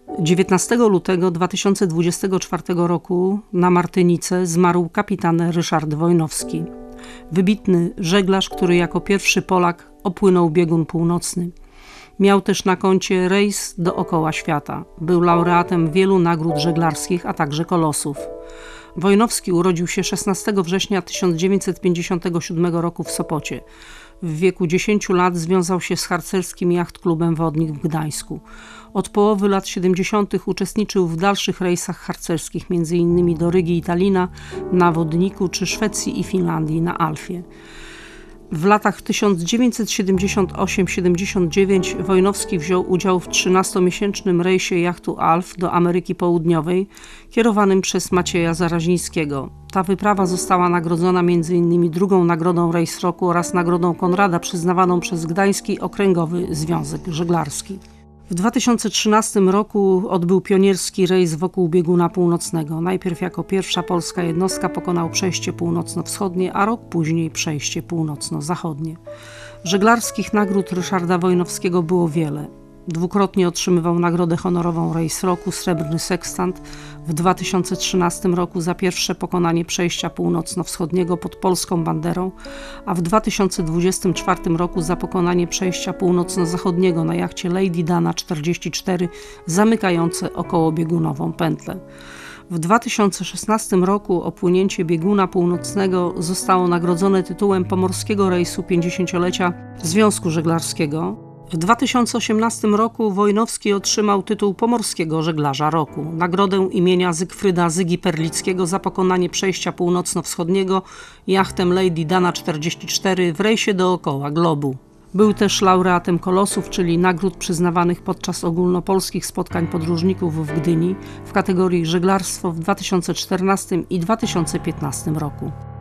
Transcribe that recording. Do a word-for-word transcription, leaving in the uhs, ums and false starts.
dziewiętnastego lutego dwa tysiące dwudziestego czwartego roku na Martynice zmarł kapitan Ryszard Wojnowski. Wybitny żeglarz, który jako pierwszy Polak opłynął biegun północny. Miał też na koncie rejs dookoła świata. Był laureatem wielu nagród żeglarskich, a także kolosów. Wojnowski urodził się szesnastego września tysiąc dziewięćset pięćdziesiątego siódmego roku w Sopocie. W wieku dziesięciu lat związał się z harcerskim jachtklubem Wodnik w Gdańsku. Od połowy lat siedemdziesiątych uczestniczył w dalszych rejsach harcerskich, między innymi do Rygi i Talina na Wodniku, czy Szwecji i Finlandii na Alfie. W latach tysiąc dziewięćset siedemdziesiątym ósmym siedemdziesiątym dziewiątym Wojnowski wziął udział w trzynastomiesięcznym rejsie jachtu Alf do Ameryki Południowej, kierowanym przez Macieja Zarazińskiego. Ta wyprawa została nagrodzona między innymi drugą nagrodą Rejs Roku oraz nagrodą Konrada przyznawaną przez Gdański Okręgowy Związek Żeglarski. W dwa tysiące trzynastym roku odbył pionierski rejs wokół bieguna północnego. Najpierw jako pierwsza polska jednostka pokonał przejście północno-wschodnie, a rok później przejście północno-zachodnie. Żeglarskich nagród Ryszarda Wojnowskiego było wiele. Dwukrotnie otrzymywał nagrodę honorową Rejs Roku, Srebrny Sekstant w dwa tysiące trzynastym roku za pierwsze pokonanie przejścia północno-wschodniego pod polską banderą, a w dwa tysiące dwudziestym czwartym roku za pokonanie przejścia północno-zachodniego na jachcie Lady Dana czterdzieści cztery zamykające okołobiegunową pętlę. W dwa tysiące szesnastym roku opłynięcie bieguna północnego zostało nagrodzone tytułem Pomorskiego Rejsu pięćdziesięciolecia Związku Żeglarskiego. W dwa tysiące osiemnastym roku Wojnowski otrzymał tytuł Pomorskiego Żeglarza Roku, nagrodę imienia Zygfryda Zygi Perlickiego za pokonanie przejścia północno-wschodniego jachtem Lady Dana czterdzieści cztery w rejsie dookoła globu. Był też laureatem kolosów, czyli nagród przyznawanych podczas ogólnopolskich spotkań podróżników w Gdyni w kategorii żeglarstwo w dwa tysiące czternastym i dwa tysiące piętnastym roku.